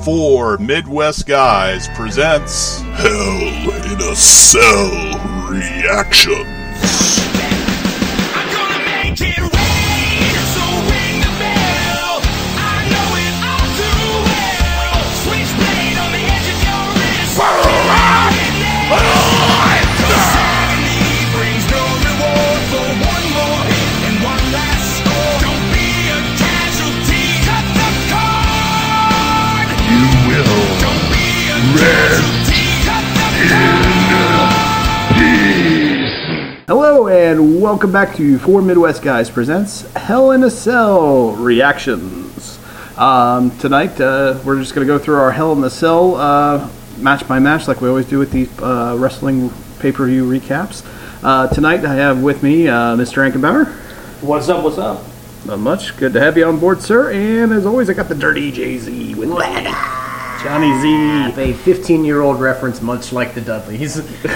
4 Midwest Guys presents Hell in a Cell Reactions. I'm gonna make it rain, so ring the bell. I know it all too well. Switchblade on the edge of your wrist. Sanity brings no reward for one more hit and one last score. Don't be a casualty, cut the cord. You will Don't be a rest casualty, cut the cord. Hello and welcome back to 4 Midwest Guys presents Hell in a Cell Reactions. Tonight we're just going to go through our Hell in a Cell match by match like we always do with these wrestling pay-per-view recaps. Tonight I have with me Mr. Ankenbauer. What's up, what's up? Not much. Good to have you on board, sir. And as always, I got the Dirty Jay-Z with me. Johnny Z. A 15-year-old reference, much like the Dudleys.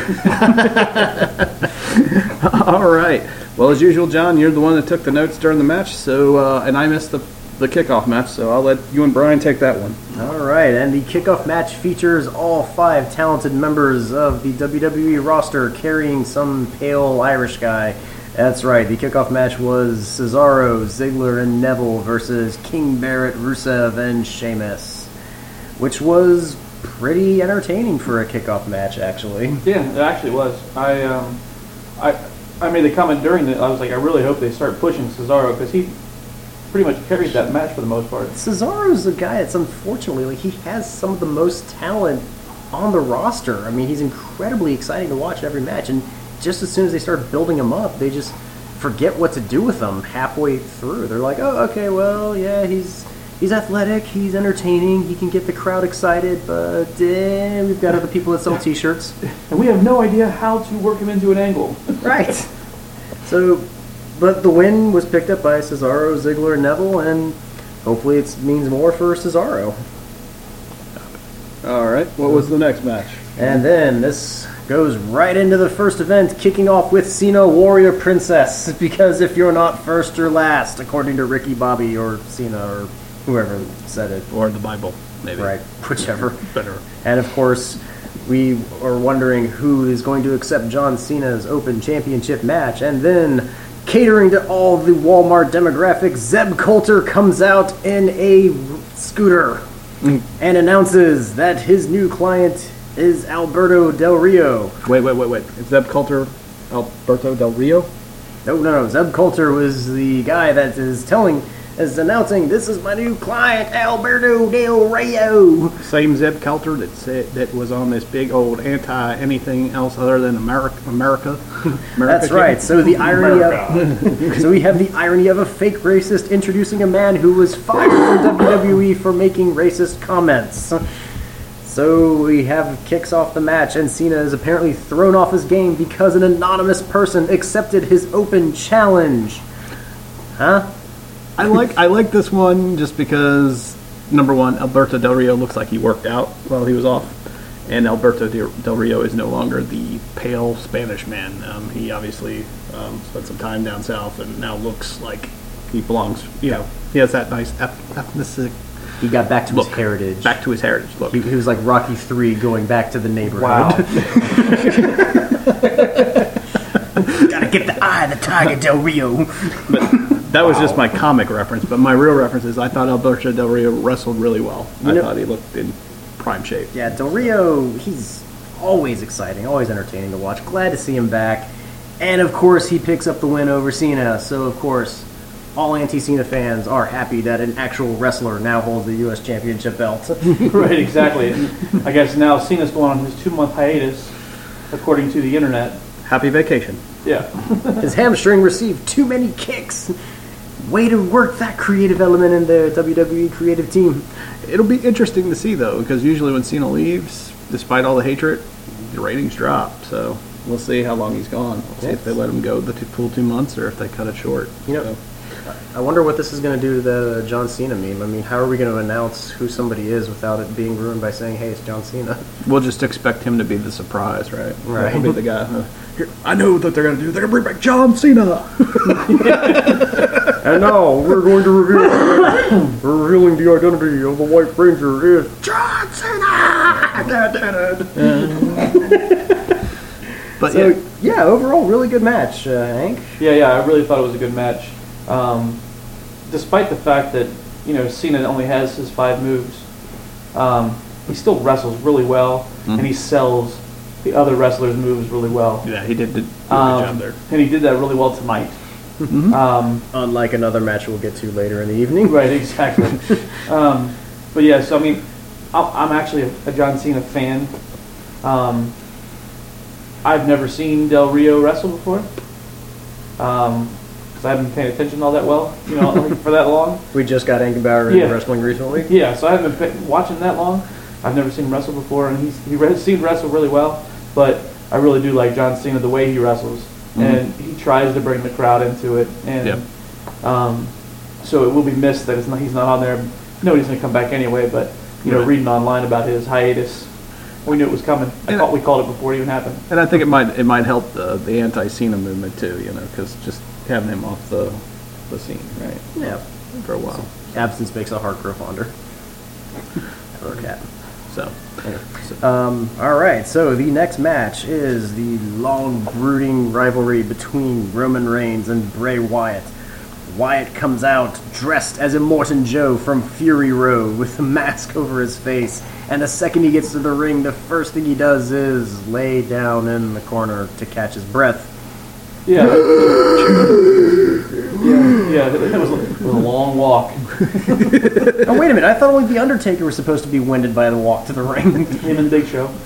All right. Well, as usual, John, you're the one that took the notes during the match, so and I missed the kickoff match, so I'll let you and Brian take that one. All right, and the kickoff match features all 5 talented members of the WWE roster carrying some pale Irish guy. That's right, the kickoff match was Cesaro, Ziggler, and Neville versus King Barrett, Rusev, and Sheamus, which was pretty entertaining for a kickoff match, actually. Yeah, it actually was. I made the comment during it. I was like, I really hope they start pushing Cesaro because he pretty much carried that match for the most part. Cesaro's a guy that's unfortunately, he has some of the most talent on the roster. I mean, he's incredibly exciting to watch every match, and just as soon as they start building him up, they just forget what to do with him halfway through. They're like, oh, okay, well, yeah, he's athletic, he's entertaining, he can get the crowd excited, but we've got other people that sell t-shirts. And we have no idea how to work him into an angle. Right. So, but the win was picked up by Cesaro, Ziggler, and Neville, and hopefully it means more for Cesaro. All right. What was the next match? And then this goes right into the first event, kicking off with Cena Warrior Princess, because if you're not first or last, according to Ricky Bobby or Cena or whoever said it. Or the Bible, maybe. Right, whichever. Better. And of course, we are wondering who is going to accept John Cena's Open Championship match, and then catering to all the Walmart demographic, Zeb Coulter comes out in a scooter and announces that his new client is Alberto Del Rio. Wait. Is Zeb Coulter Alberto Del Rio? No. Zeb Coulter was the guy that is announcing, this is my new client, Alberto Del Rio. Same Zeb Coulter that was on this big old anti-anything else other than America. That's right. So the irony so we have the irony of a fake racist introducing a man who was fired from WWE for making racist comments. So we have kicks off the match, and Cena is apparently thrown off his game because an anonymous person accepted his open challenge. Huh? I like this one just because, number one, Alberto Del Rio looks like he worked out while he was off, and Alberto Del Rio is no longer the pale Spanish man. He obviously spent some time down south and now looks like he belongs. He has that nice ethnic. He got back to look, his heritage. Back to his heritage look. He was like Rocky III going back to the neighborhood. Wow. Gotta get the eye of the tiger, Del Rio. But that was just my comic reference, but my real reference is I thought Alberto Del Rio wrestled really well. I thought he looked in prime shape. Yeah, Del Rio, he's always exciting, always entertaining to watch. Glad to see him back. And of course, he picks up the win over Cena. So of course, all anti-Cena fans are happy that an actual wrestler now holds the U.S. Championship belt. Right, exactly. And I guess now Cena's going on his 2-month hiatus, according to the internet. Happy vacation. Yeah. His hamstring received too many kicks. Way to work that creative element in the WWE creative team. It'll be interesting to see, though, because usually when Cena leaves, despite all the hatred, the ratings drop. So we'll see how long he's gone. We'll see if they let him go the full 2 months or if they cut it short. I wonder what this is going to do to the John Cena meme. I mean, how are we going to announce who somebody is without it being ruined by saying, hey, it's John Cena? We'll just expect him to be the surprise, right? Right. He'll be the guy. I know what they're going to do. They're going to bring back John Cena. And now we're going to revealing the identity of the White Ranger is John Cena. But So yeah, overall, really good match, Hank. Yeah, I really thought it was a good match. Despite the fact that, Cena only has his 5 moves, he still wrestles really well, and he sells the other wrestlers' moves really well. yeah, he did a good job there. And he did that really well tonight. Unlike another match we'll get to later in the evening. Right, exactly. But yeah, so I mean, I'm actually a John Cena fan. I've never seen Del Rio wrestle before. Because I haven't been paying attention all that well, like for that long. We just got Hank Bauer into wrestling recently. Yeah, so I haven't been watching that long. I've never seen him wrestle before, and he seemed to wrestle really well. But I really do like John Cena, the way he wrestles, and he tries to bring the crowd into it. And so it will be missed that he's not on there. Nobody's going to come back anyway. But reading online about his hiatus, we knew it was coming. We called it before it even happened. And I think it might help the anti-Cena movement too, because just having him off the scene, right? Yeah. For a while. Absence makes a heart grow fonder. Or cat. So. All right, so the next match is the long brooding rivalry between Roman Reigns and Bray Wyatt. Wyatt comes out dressed as Immortan Joe from Fury Road with a mask over his face, and the second he gets to the ring, the first thing he does is lay down in the corner to catch his breath. Yeah. It was a long walk. Oh, wait a minute, I thought only The Undertaker was supposed to be winded by the walk to the ring. Him and Big Show.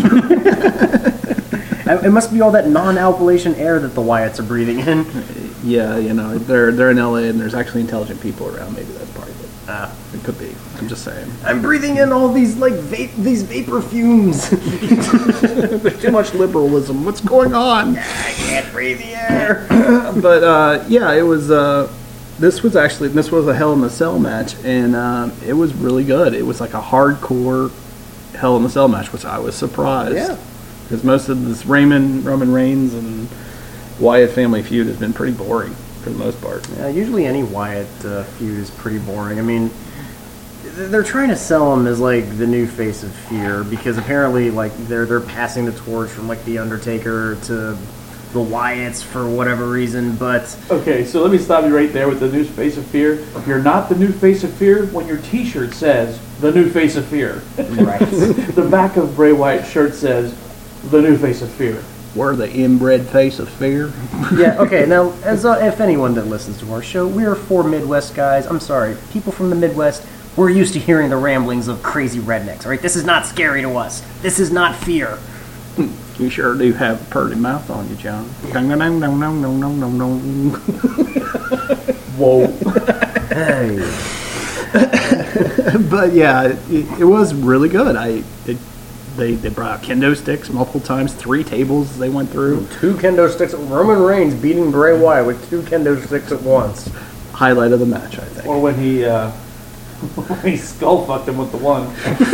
It must be all that non-alkylation air that the Wyatts are breathing in. Yeah, they're in LA and there's actually intelligent people around. Maybe that's part of it. It could be. I'm just saying. I'm breathing in all these these vapor fumes. There's too much liberalism. What's going on? I can't breathe the air. But it was. This was a Hell in a Cell match, and it was really good. It was like a hardcore Hell in a Cell match, which I was surprised. Yeah. Because most of this Roman Reigns and Wyatt family feud has been pretty boring for the most part. Usually any Wyatt feud is pretty boring. I mean, they're trying to sell him as like the new face of fear because apparently like they're passing the torch from like the Undertaker to the Wyatts for whatever reason. But Okay, so let me stop you right there with the new face of fear. You're not the new face of fear when your T-shirt says the new face of fear. right, The back of Bray Wyatt's shirt says the new face of fear. We're the inbred face of fear. yeah. Okay, now as if anyone that listens to our show, we're 4 Midwest guys. I'm sorry, people from the Midwest. We're used to hearing the ramblings of crazy rednecks. All right, this is not scary to us. This is not fear. You sure do have a purty mouth on you, John. Whoa. Hey. But yeah, it was really good. They brought out kendo sticks multiple times, 3 tables they went through. 2 kendo sticks. Roman Reigns beating Bray Wyatt with 2 kendo sticks at once. Highlight of the match, I think. Or when he skull fucked him with the one.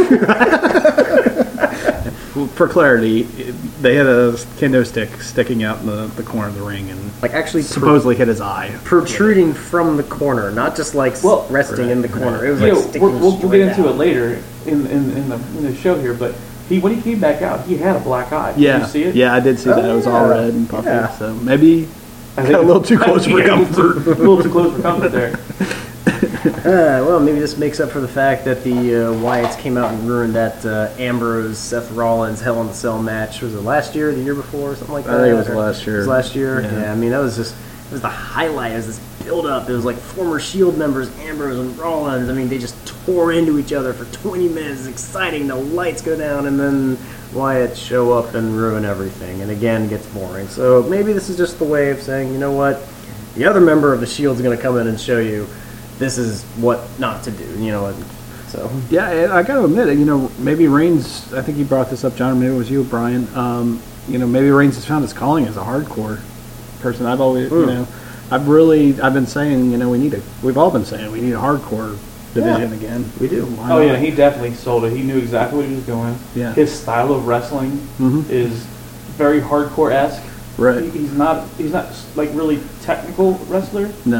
For clarity, they had a kendo stick sticking out in the corner of the ring and Like actually supposedly hit his eye. protruding from the corner, not just like resting in the corner. It was like sticking We'll get into out. it later in the show here, but when he came back out, he had a black eye. Yeah, Did you see it? yeah, I did see that. It was all yeah. red and puffy. Yeah. So maybe I got a little too close for comfort. A little too close for comfort there. Well, maybe this makes up for the fact that the Wyatts came out and ruined that Ambrose Seth Rollins Hell in a Cell match. Was it last year, or the year before, or something like that? I think it was Or- last year. It was last year. Yeah. Yeah, I mean that was just it was the highlight. It was this build up. It was like former Shield members Ambrose and Rollins. I mean they just tore into each other for 20 minutes. It's exciting. The lights go down, and then Wyatt show up and ruin everything. And again, it gets boring. So maybe this is just the way of saying, you know what, the other member of the Shield's going to come in and show you this is what not to do. You know what? So Yeah, I got to admit, maybe Reigns. I think you brought this up, John. Or maybe it was you, Brian. Maybe Reigns has found his calling as a hardcore person. I've always, I've been saying, we've all been saying we need a hardcore division again. we do. Why Oh not? yeah, he definitely sold it. He knew exactly what he was doing. Yeah. His style of wrestling is very hardcore-esque. Right. He's not like really technical wrestler. No.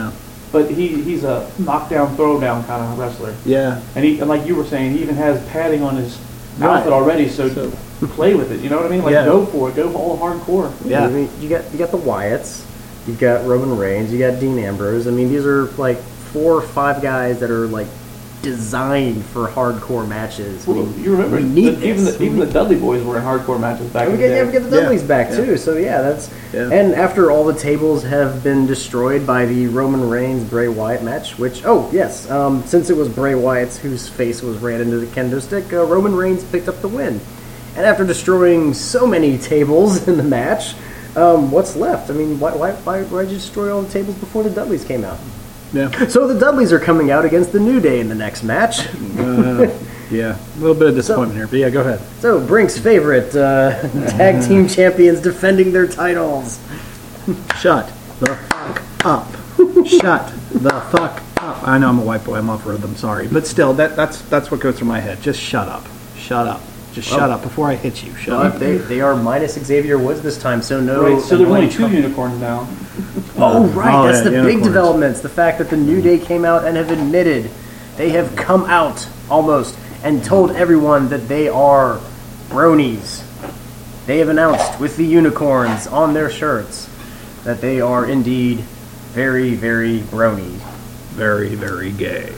but he's a knockdown, throwdown kind of wrestler. Yeah. And like you were saying, he even has padding on his Right. outfit already, so play with it. You know what I mean? Like Yeah. go for it, go all hardcore. Yeah. I mean, you got the Wyatts, you've got Roman Reigns, you got Dean Ambrose. I mean, these are like 4 or 5 guys that are like designed for hardcore matches. I Well, mean, you remember we need even this. the Dudley Boys were in hardcore matches back And in we the get, day. we get the Dudleys back too, so yeah, that's Yeah. and after all the tables have been destroyed by the Roman Reigns Bray Wyatt match, which since it was Bray Wyatt whose face was ran into the kendo stick, Roman Reigns picked up the win. And after destroying so many tables in the match, what's left? I mean, why did you destroy all the tables before the Dudleys came out? Yeah. So the Dudleys are coming out against the New Day in the next match. Yeah. A little bit of disappointment here, but yeah, go ahead. So Brink's favorite tag team champions defending their titles. Shut the fuck up. Shut the fuck up. I know I'm a white boy. I'm off rhythm. Sorry, but still, that's what goes through my head. Just shut up. Shut up. Just shut up before I hit you. Shut up. They are minus Xavier Woods this time, so no. Right, so there's only annoying 2 trouble. unicorns now. Oh, right. Oh, That's yeah, the big unicorns. developments. The fact that the New Day came out and have admitted they have come out almost and told everyone that they are bronies. They have announced with the unicorns on their shirts that they are indeed very, very brony. Very, very gay.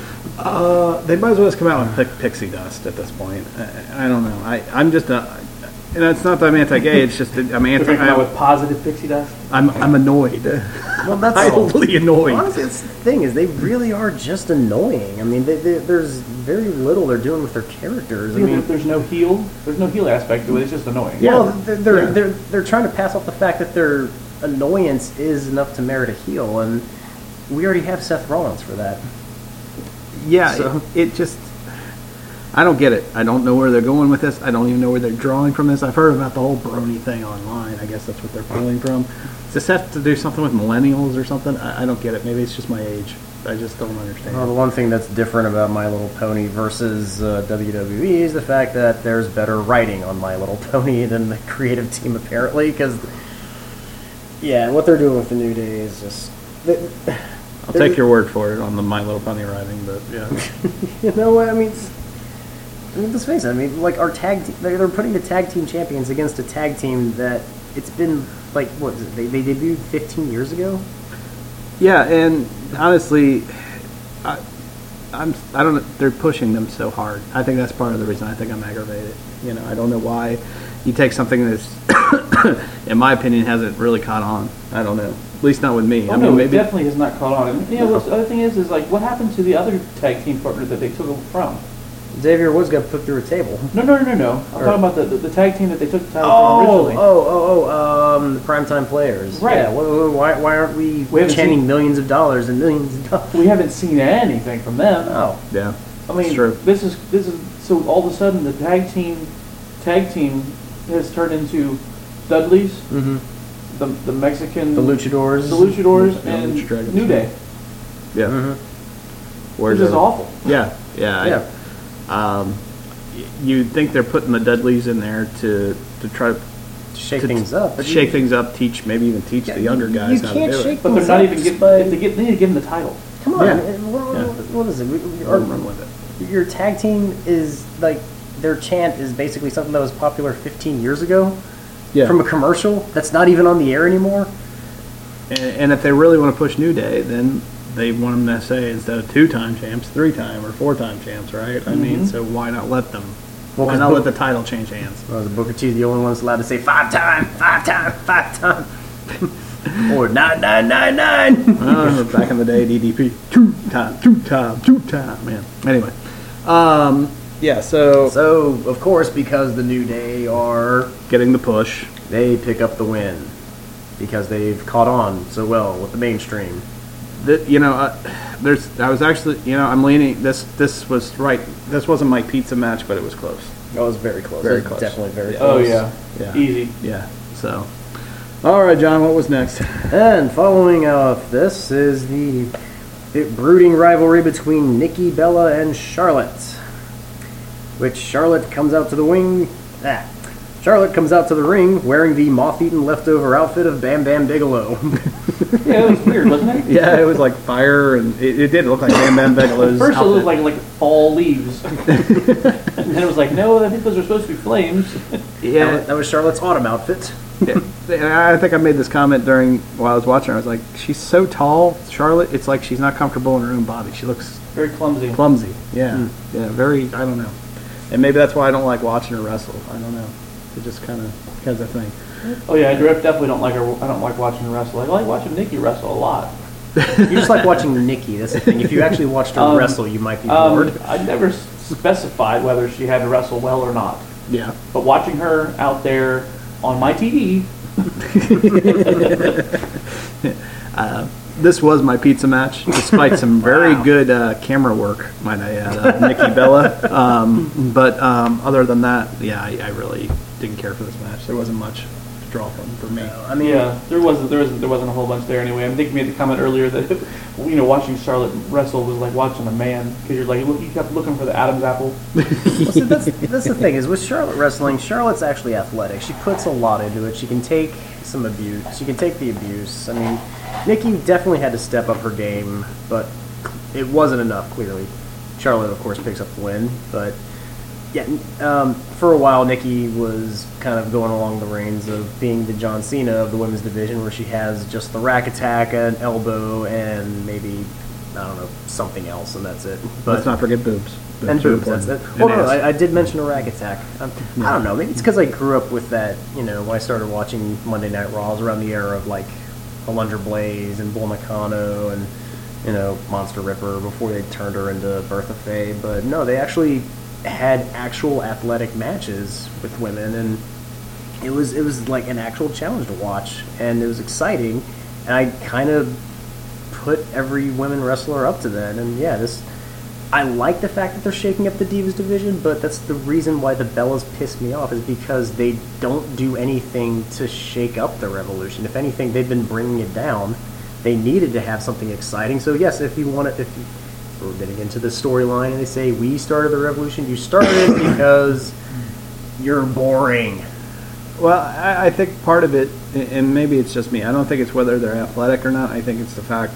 They might as well just come out with pixie dust at this point. I don't know. I'm just and it's not that I'm anti-gay. It's just that I'm They're anti. going to come out with positive pixie dust. I'm annoyed. Well, that's Totally annoyed. Honestly, that's the thing is they really are just annoying. I mean, there's very little they're doing with their characters. I mean, There's no heel. There's no heel aspect to it. It's just annoying. well, they're trying to pass off the fact that their annoyance is enough to merit a heel, and we already have Seth Rollins for that. Yeah, So- it just. I don't get it. I don't know where they're going with this. I don't even know where they're drawing from this. I've heard about the whole brony thing online. I guess that's what they're pulling from. Does this have to do something with millennials or something? I don't get it. Maybe it's just my age. I just don't understand. Well, the one thing that's different about My Little Pony versus WWE is the fact that there's better writing on My Little Pony than the creative team, apparently. Because, yeah, what they're doing with the New Day is just. I'll take your word for it on the My Little Pony writing, but yeah. You know what I mean? Let's face it. I mean, like our they're putting the tag team champions against a tag team that it's been like what is it? They debuted 15 years ago. Yeah, and honestly, I don't know. They're pushing them so hard. I think that's part of the reason I think I'm aggravated. You know, I don't know why you take something that's, in my opinion, hasn't really caught on. I don't know. At least not with me. Oh, I mean, no, maybe it definitely has not caught on. And, you know, the other thing is like, what happened to the other tag team partner that they took it from? Xavier Woods got put through a table. No. I'm talking about the tag team that they took the title from originally. The primetime players. Right. Yeah. Why aren't we haven't chanting seen- millions of dollars and millions of dollars? We haven't seen anything from them. Oh. yeah. I mean, It's true. this is so all of a sudden the tag team has turned into Dudley's, the Mexican, The Luchadors. and Lucha Dragons. New Day, Yeah. which is awful. Yeah. Yeah. You think they're putting the Dudleys in there to try to Shake things up. But shake things up, maybe even teach the younger guys you how can't to do shake it. But they're things not up even getting. by- They need to give them the title. Come on. Yeah. What is it? Or run with it. Your tag team is like their chant is basically something that was popular 15 years ago Yeah. from a commercial that's not even on the air anymore. And if they really want to push New Day, then they want them to say instead of 2-time champs, 3-time or 4-time champs, right? I mean, so why not let them? Well, Why 'cause not Book- let the title change hands? The Booker T the only one that's allowed to say 5-time, 5-time, 5-time, or 9-9-9-9. Back in the day, DDP, 2-time, man. Anyway, yeah. So So of course, because the New Day are, getting the push. they pick up the win because they've caught on so well with the mainstream. I was actually, I'm leaning. This was right. This wasn't my pizza match, but it was close. That was very close. Very It was close. Definitely very Oh close. yeah, Yeah. easy. Yeah. So, all right, John. What was next? And following off this is the brooding rivalry between Nikki Bella and Charlotte, which Charlotte comes out to the ring. Charlotte comes out to the ring wearing the moth-eaten leftover outfit of Bam Bam Bigelow. Yeah, it was weird, wasn't it? Yeah, it was like fire, and it did look like Bam Bam Bigelow's First it looked outfit. like fall leaves. And then it was like, no, I think those are supposed to be flames. Yeah, That was Charlotte's autumn outfit. I think I made this comment while I was watching her. I was like, she's so tall, Charlotte. It's like she's not comfortable in her own body. She looks Very clumsy. clumsy. Yeah, yeah, very. I don't know, and maybe that's why I don't like watching her wrestle. I don't know. It just kind of a thing. Oh yeah, I definitely don't like her. I don't like watching her wrestle. I like watching Nikki wrestle a lot. You just like watching Nikki. That's the thing. If you actually watched her wrestle, you might be bored. I never specified whether she had to wrestle well or not. Yeah. But watching her out there on my TV, This was my pizza match, despite some very good camera work, might I add, of Nikki Bella. But other than that, yeah, I really didn't care for this match. There wasn't much to draw from for me. I mean, yeah, there wasn't a whole bunch there anyway. I think you made the comment earlier that watching Charlotte wrestle was like watching a man because you kept looking for the Adam's apple. well, see, that's the thing is with Charlotte wrestling. Charlotte's actually athletic. She puts a lot into it. She can take some abuse. She can take the abuse. I mean, Nikki definitely had to step up her game, but it wasn't enough. Clearly, Charlotte, of course, picks up the win. But yeah, for a while, Nikki was kind of going along the reins of being the John Cena of the women's division, where she has just the rack attack, an elbow, and maybe I don't know something else, and that's it. But Let's not forget boobs. and boobs, that's it. And Well, no, ass. I did mention a rack attack. I don't know. Maybe it's because I grew up with that. When I started watching Monday Night Raw, it was around the era of like Alundra Blaze and Bull Nakano and Monster Ripper before they turned her into Bertha Faye. But no, they actually had actual athletic matches with women, and it was like an actual challenge to watch, and it was exciting. And I kind of put every women wrestler up to that, and yeah, I like the fact that they're shaking up the Divas division, but that's the reason why the Bellas piss me off, is because they don't do anything to shake up the Revolution. If anything, they've been bringing it down. They needed to have something exciting. So yes, if we're getting into the storyline and they say, we started the Revolution, you started it because you're boring. Well, I think part of it, and maybe it's just me, I don't think it's whether they're athletic or not. I think it's the fact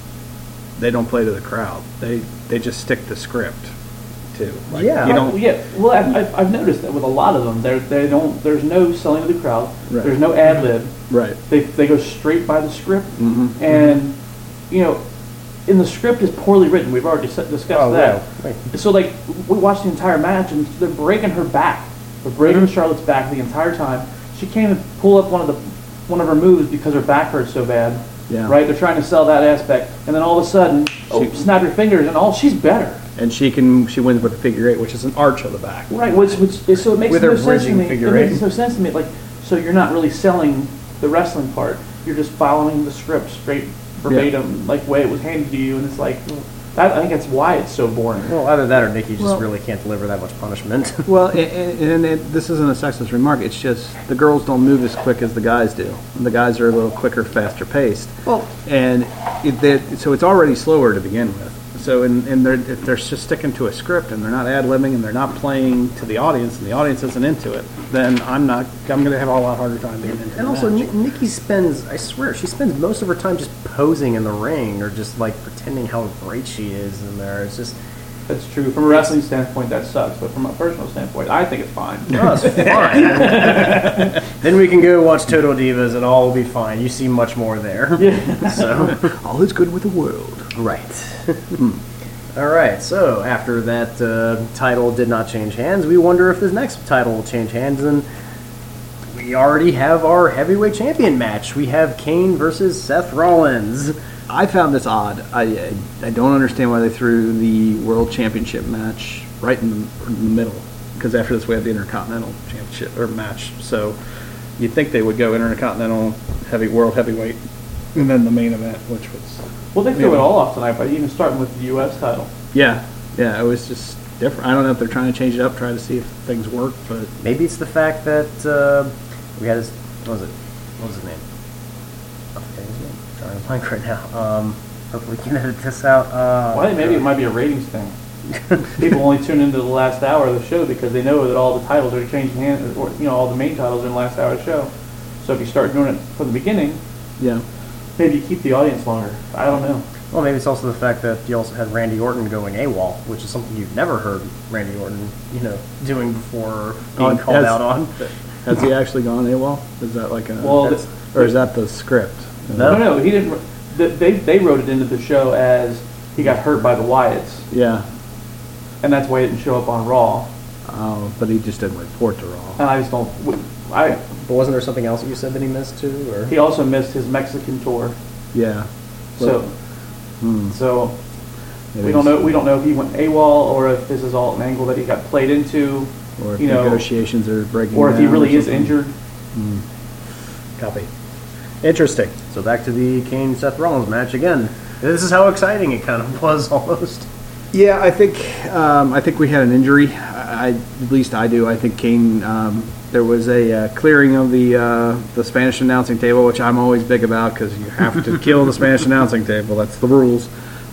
they don't play to the crowd. They just stick to script, too. Like, Yeah. you don't. Yeah, well, I've noticed that with a lot of them, they don't. There's no selling to the crowd. Right. There's no ad lib. Right. They go straight by the script, Mm-hmm. and and the script is poorly written. We've already discussed that. Right. So like we watched the entire match, and they're breaking her back. They're breaking Charlotte's back the entire time. She can't even pull up one of her moves because her back hurts so bad. Yeah. Right. They're trying to sell that aspect, and then all of a sudden, snap your fingers, and she's better. And she wins with a figure eight, which is an arch of the back. Right, so it makes With no her sense to bridging me. figure It makes eight. no sense to me. Like, so you're not really selling the wrestling part. You're just following the script straight verbatim, like way it was handed to you, and it's like, I think that's why it's so boring. Well, either that or Nikki just Well- really can't deliver that much punishment. Well, and this isn't a sexist remark. It's just the girls don't move as quick as the guys do. And the guys are a little quicker, faster paced. Well, And so it's already slower to begin with. So if they're just sticking to a script and they're not ad-libbing and they're not playing to the audience and the audience isn't into it, then I'm going to have a lot harder time being into it. and also Nikki spends, I swear, she spends most of her time just posing in the ring or just like pretending how great she is in there. It's just, That's true. From a wrestling standpoint, that sucks, but from a personal standpoint, I think it's fine. oh, it's fine. Then we can go watch Total Divas and all will be fine. You see much more there. So. all is good with the world. Right. All right. So after that title did not change hands, we wonder if this next title will change hands, and we already have our heavyweight champion match. We have Kane versus Seth Rollins. I found this odd. I don't understand why they threw the World Championship match right in the middle, because after this we have the Intercontinental Championship or match. So you'd think they would go Intercontinental World Heavyweight, and then the main event, which was Well, they threw it all off tonight by even starting with the U.S. title. yeah. It was just different. I don't know if they're trying to change it up, try to see if things work, but Maybe it's the fact that we had his, what was his name? I'm forgetting his name. Drawing a blank right now. Hopefully we can edit this out. Well, maybe it might be a ratings thing. people only tune into the last hour of the show because they know that all the titles are changing hands, or all the main titles are in the last hour of the show. So if you start doing it from the beginning, Yeah. maybe you keep the audience longer. I don't know. Well, maybe it's also the fact that you also had Randy Orton going AWOL, which is something you've never heard Randy Orton, doing before being called out on. Has he actually gone AWOL? Is that like a... Well, or is that the script? No, he didn't. They wrote it into the show as he got hurt by the Wyatts, Yeah. and that's why he didn't show up on Raw. Oh, but he just didn't report to Raw. And I just don't. But wasn't there something else that you said that he missed too? Or He also missed his Mexican tour, Yeah. so Maybe we don't know. We don't know if he went AWOL or if this is all an angle that he got played into, Or if you know, negotiations are breaking or if he down really is something. injured. Copy. Interesting. so back to the Kane Seth Rollins match again. This is how exciting it kind of was almost. Yeah, I think we had an injury. At least I do. I think Kane. There was a clearing of the Spanish announcing table, which I'm always big about because you have to kill the Spanish announcing table. That's the rules.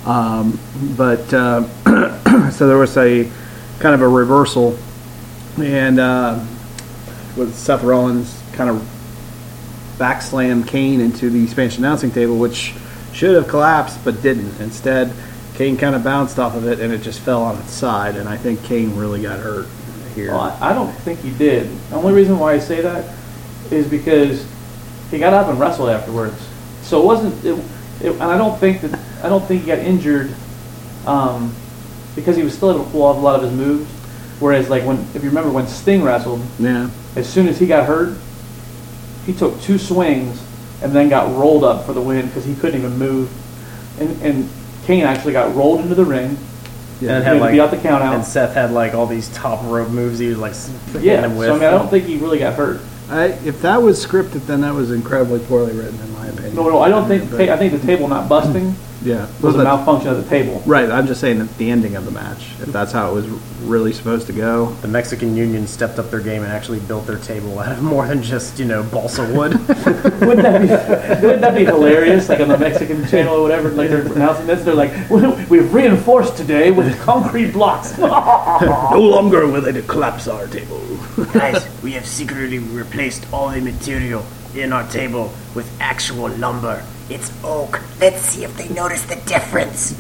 So there was a kind of a reversal, and with Seth Rollins kind of backslammed Kane into the Spanish announcing table, which should have collapsed but didn't. Instead, Kane kind of bounced off of it and it just fell on its side, and I think Kane really got hurt here. Well, I don't think he did. The only reason why I say that is because he got up and wrestled afterwards. So it wasn't. And I don't think he got injured because he was still able to pull off a lot of his moves. Whereas, like if you remember when Sting wrestled, Yeah. as soon as he got hurt, he took 2 swings and then got rolled up for the win because he couldn't even move. And Kane actually got rolled into the ring. Yeah. And He had to beat out the count out. And Seth had like all these top rope moves he was like hitting Yeah, him with. so I mean, I don't think he really got hurt. If that was scripted, then that was incredibly poorly written, in my opinion. No, I don't think. But- I think the table not busting Yeah. was a But- malfunction of the table. Right, I'm just saying at the ending of the match, if that's how it was really supposed to go. The Mexican Union stepped up their game and actually built their table out of more than just, balsa wood. Wouldn't that be hilarious? Like on the Mexican channel or whatever, like they're announcing this, they're like, "We've reinforced today with concrete blocks." No longer will they collapse our table. Guys, we have secretly replaced all the material in our table with actual lumber. It's oak. Let's see if they notice the difference.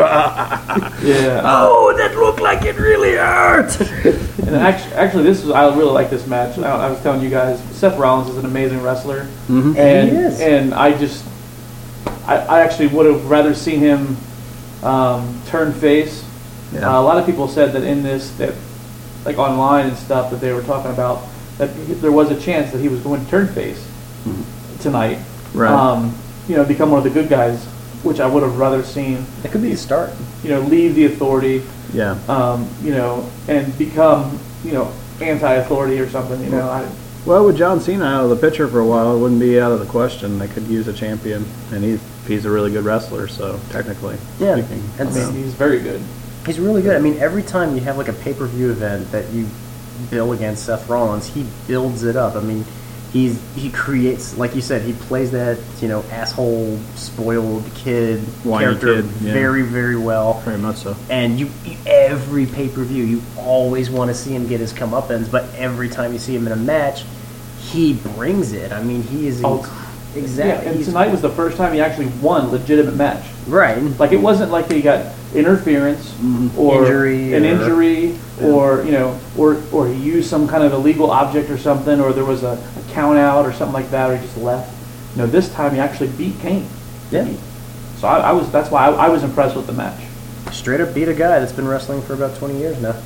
Yeah. Oh, that looked like it really hurt. And actually, I really like this match. I was telling you guys, Seth Rollins is an amazing wrestler, and he is. and I actually would have rather seen him turn face. Yeah. A lot of people said that in this, that like online and stuff, that they were talking about that there was a chance that he was going to turn face tonight. Right. Become one of the good guys, which I would have rather seen. That could be a start. Leave the Authority. Yeah. And become, anti-authority or something, Well, with John Cena out of the picture for a while, it wouldn't be out of the question. They could use a champion, and he's a really good wrestler, so technically Yeah. speaking. I mean, he's very good. He's really good. I mean, every time you have like a pay-per-view event that you bill against Seth Rollins, he builds it up. I mean, he creates, like you said, he plays that, asshole, spoiled kid Whiny character kid, yeah. very, very well. Very much so. And you every pay-per-view, you always want to see him get his comeuppance, but every time you see him in a match, he brings it. I mean, he is exactly. Yeah, and he's- tonight was the first time he actually won a legitimate match. right. Like, it wasn't like he got interference or Injury an or- injury or he used some kind of illegal object or something, or there was a count out or something like that, or he just left. This time he actually beat Kane. Yeah. So that's why I was impressed with the match. Straight up beat a guy that's been wrestling for about 20 years now.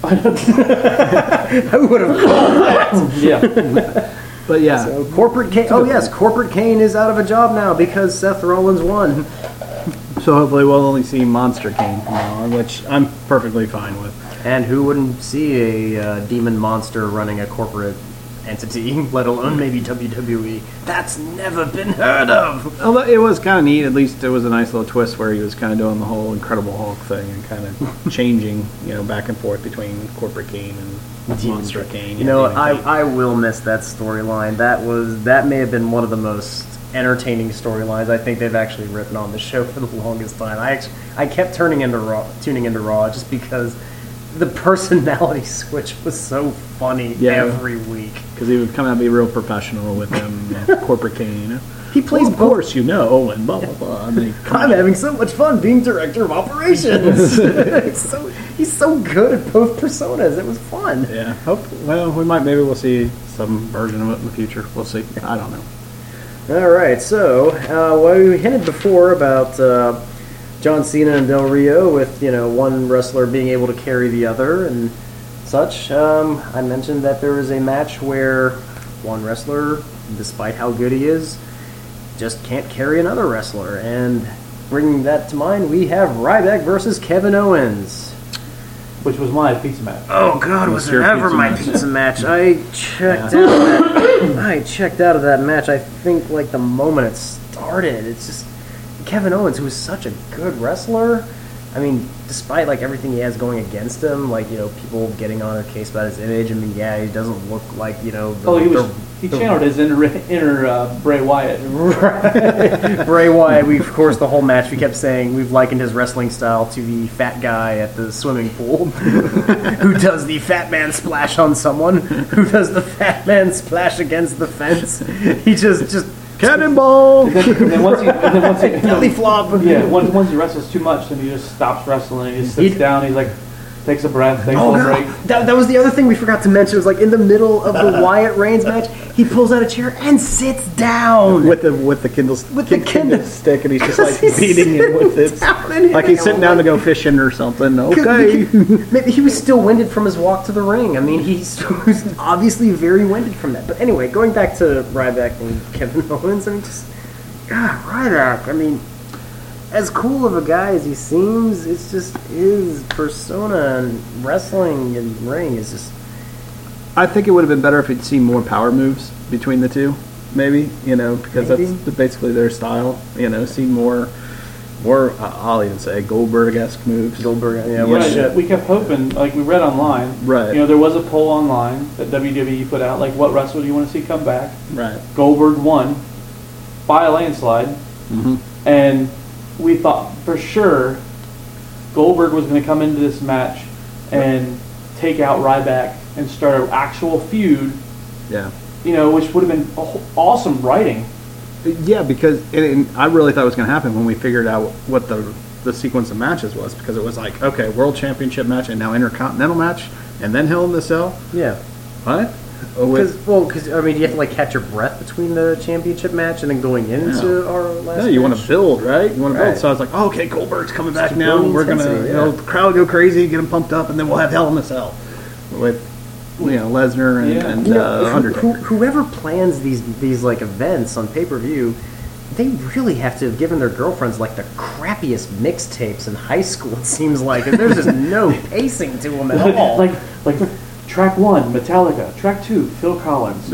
I would have called that. Yeah. But yeah, So Corporate Kane. Oh yes, Corporate Kane is out of a job now because Seth Rollins won. so hopefully we'll only see Monster Kane from now on, which I'm perfectly fine with. And who wouldn't see a demon monster running a corporate entity, let alone maybe WWE? That's never been heard of. Although it was kind of neat, at least it was a nice little twist where he was kind of doing the whole Incredible Hulk thing and kind of changing, back and forth between Corporate Kane and Monster Kane. Demon Kane. I will miss that storyline. That may have been one of the most entertaining storylines I think they've actually written on the show for the longest time. I kept tuning into Raw just because the personality switch was so funny every week. Because he would come out and be real professional with him, corporate Kane, you know. He plays Well, of course, you know, and blah, blah, blah. And then he I'm having so much fun being director of operations. he's so good at both personas. It was fun. Yeah. Well, maybe we'll see some version of it in the future. We'll see. I don't know. All right. So, we hinted before about John Cena and Del Rio with, one wrestler being able to carry the other and such. I mentioned that there was a match where one wrestler, despite how good he is, just can't carry another wrestler. And bringing that to mind, we have Ryback versus Kevin Owens. Which was my pizza match. Oh God, was it your ever pizza my match? pizza match? I checked out of that. I checked out of that match. I think like the moment it started. It's just Kevin Owens, who is such a good wrestler. I mean, despite like everything he has going against him, like people getting on a case about his image. I mean, yeah, he doesn't look like He channeled his inner Bray Wyatt. Bray Wyatt. We, of course, the whole match we kept saying we've likened his wrestling style to the fat guy at the swimming pool, who does the fat man splash on someone, who does the fat man splash against the fence. He just Cannonball! And then once he belly flop. yeah, once he wrestles too much, then he just stops wrestling. He just sits down. He's like, takes a breath, takes a little break. That was the other thing we forgot to mention. It was like in the middle of the Wyatt Reigns match, he pulls out a chair and sits down with the Kindle stick, and he's just like beating it with it, like he's sitting down to go fishing or something. Okay, maybe he was still winded from his walk to the ring. I mean, he's obviously very winded from that. But anyway, going back to Ryback and Kevin Owens, I mean, Ryback. I mean, as cool of a guy as he seems, it's just his persona and wrestling and ring is just. I think it would have been better if he'd seen more power moves between the two, maybe, because that's basically their style. Seen more, I'll even say Goldberg-esque moves. We kept hoping, like we read online, right? There was a poll online that WWE put out, like what wrestler do you want to see come back? Right. Goldberg won by a landslide, and we thought for sure Goldberg was going to come into this match and take out Ryback and start an actual feud. Yeah. Which would have been awesome writing. Yeah, because I really thought it was going to happen when we figured out what the sequence of matches was, because it was like, okay, World Championship match and now Intercontinental match and then Hell in the Cell. Yeah. What? Because I mean, you have to like catch your breath between the championship match and then going into our last. Yeah, you want match. to build, right? You want to build. Right. So I was like, oh, okay, Goldberg's coming back Just now. building We're gonna, intensity, the crowd go crazy, get them pumped up, and then we'll have Hell in the Cell with Lesnar and Undertaker. Whoever plans these like events on pay-per-view, they really have to have given their girlfriends like the crappiest mixtapes in high school. It seems like there's just no pacing to them at all. like track 1, Metallica. Track 2, Phil Collins.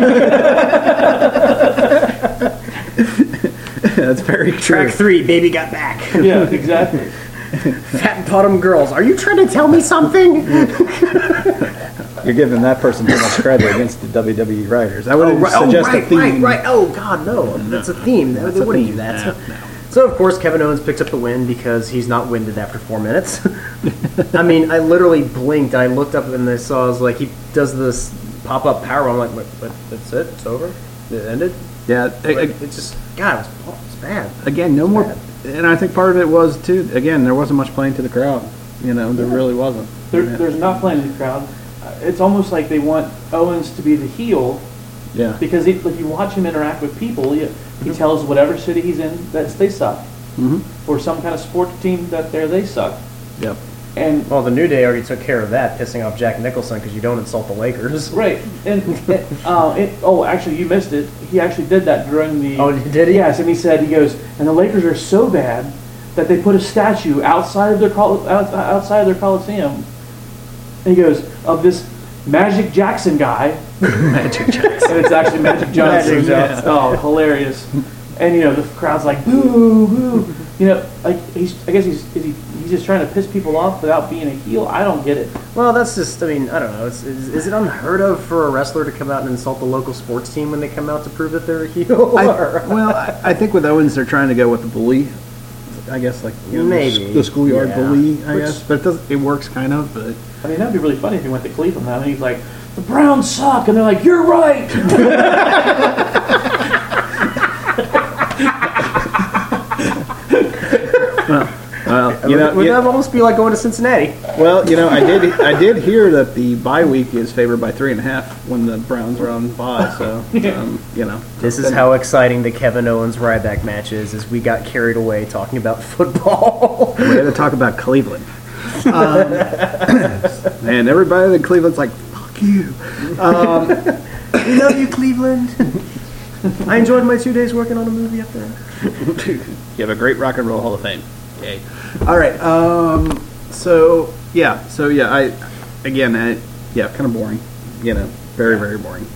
That's very true. Track 3, Baby Got Back. Yeah, exactly. Fat bottom girls. Are you trying to tell me something? You're giving that person too much credit against the WWE writers. I would suggest a theme. Right. Oh God, no. That's a theme. They wouldn't do that. No. So of course Kevin Owens picked up the win because he's not winded after 4 minutes. I mean, I literally blinked. I looked up and I saw, like, he does this pop-up powerbomb. I'm like, wait, that's it? It's over? It ended? Yeah, It's just, God, it's bad. again, no more. And I think part of it was too. Again, there wasn't much playing to the crowd. There really wasn't. There's not playing to the crowd. It's almost like they want Owens to be the heel. Yeah. Because if you watch him interact with people, he tells whatever city he's in that they suck, or some kind of sports team that they suck. Yep. And Well, the New Day already took care of that, pissing off Jack Nicholson because you don't insult the Lakers. right, actually you missed it. He actually did that during the. Oh, did he? Yes, and he goes, and the Lakers are so bad that they put a statue outside of their Coliseum. And he goes, of this Magic Jackson guy. Magic Jackson. And it's actually Magic Johnson. Magic Johnson. Oh, hilarious. And the crowd's like, boo, boo. Like I guess he's just trying to piss people off without being a heel. I don't get it. Well, that's just, I mean, I don't know. Is it unheard of for a wrestler to come out and insult the local sports team when they come out to prove that they're a heel? I think with Owens, they're trying to go with the bully I guess like you know, Maybe. the schoolyard Yeah. bully. I Which- guess, but it does. It works kind of, but I mean, that'd be really funny if he went to Cleveland now and he's like, the Browns suck, and they're like, you're right. you know, Would that almost be like going to Cincinnati? well, you know, I did hear that the bye week is favored by 3.5 when the Browns are on bye. So you know, This is how exciting the Kevin Owens Ryback match is we got carried away talking about football. we're going to talk about Cleveland. And everybody in Cleveland's like, "Fuck you." We love you, Cleveland. I enjoyed my 2 days working on a movie up there. You have a great Rock and Roll Hall of Fame. Yay. All right. So yeah. I kind of boring. You know, very boring.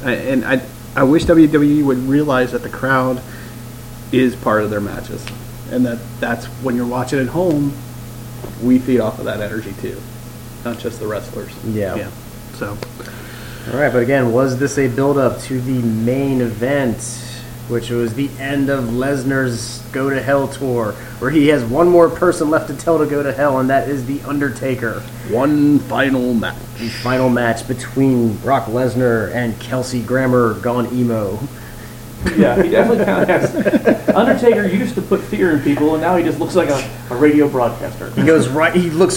I wish WWE would realize that the crowd is part of their matches, and that's when you're watching at home, we feed off of that energy too, not just the wrestlers. Yeah. So All right, but again, was this a build-up to the main event, which was the end of Lesnar's Go to Hell tour, where he has one more person left to tell to go to hell, and that is The Undertaker. one final match. The final match between Brock Lesnar and Kelsey Grammer gone emo. Yeah, he definitely kind of has. Undertaker used to put fear in people, and now he just looks like a radio broadcaster. He goes right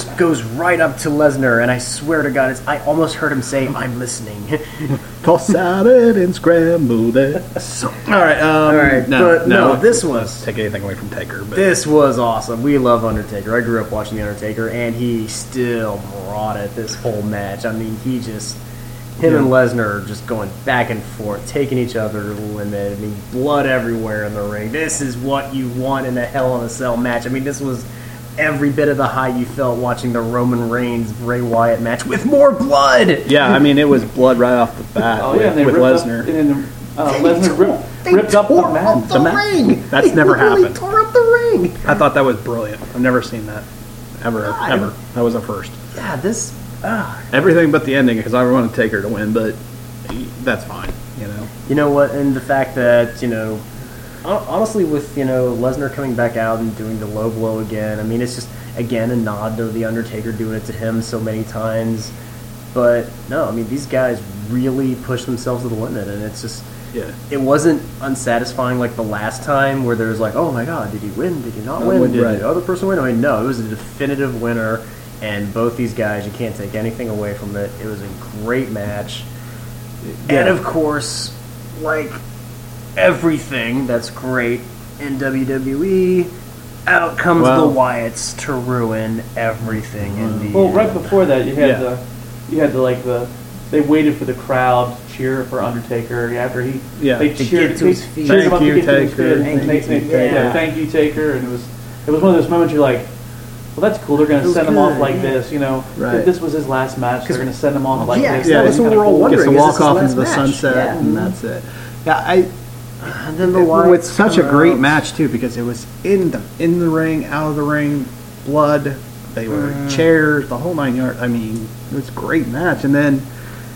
up to Lesnar, and I swear to God, I almost heard him say, "I'm listening." Toss out it and scramble it. So, all right. All right, but no, this was take anything away from Taker. But This was awesome. We love Undertaker. I grew up watching The Undertaker, and he still brought it this whole match. I mean, him and Lesnar are just going back and forth, taking each other to the limit. I mean, blood everywhere in the ring. This is what you want in a Hell in a Cell match. I mean, this was every bit of the high you felt watching the Roman Reigns Bray Wyatt match with more blood. yeah, I mean, it was blood right off the bat Oh yeah, and they with ripped Lesnar. up, and then Lesnar ripped up the tore mat. up the ring. That's They never literally happened. Tore up the ring. I thought that was brilliant. I've never seen that ever. That was a first. Yeah, this. Everything but the ending, because I want to take her to win, but that's fine. You know. You know what? And the fact that, honestly, with, Lesnar coming back out and doing the low blow again, I mean, it's just, again, a nod to The Undertaker doing it to him so many times. But, no, I mean, these guys really push themselves to the limit, and it's just, Yeah. it wasn't unsatisfying like the last time where there was like, oh my God, did he win? Did he not No, win? win, Did right. the other person win? I mean, no, it was a definitive winner, and both these guys, you can't take anything away from it. It was a great match. And of course, like everything that's great in WWE, out comes Well- the Wyatts to ruin everything in the Well, right before that, you had Yeah. they waited for the crowd to cheer for Undertaker after Yeah. they To cheered get to his feet. cheered him up Thank to you, get to his Taker. feet, Thank and you, yeah, thank you, Taker, and it was one of those moments you're like, well, that's cool. They're going It to was send him off good, like yeah. this, Right. If this was his last match, they're going to send him off like yeah, this. yeah, that's That what was we're all kinda cool. wondering. Gets to is walk this his off last into the match? sunset, Yeah. and that's it. Yeah, And then the Wyatts with such a come great out. match too, because it was in the ring, out of the ring, blood. They were chairs, the whole 9 yards. I mean, it was a great match. And then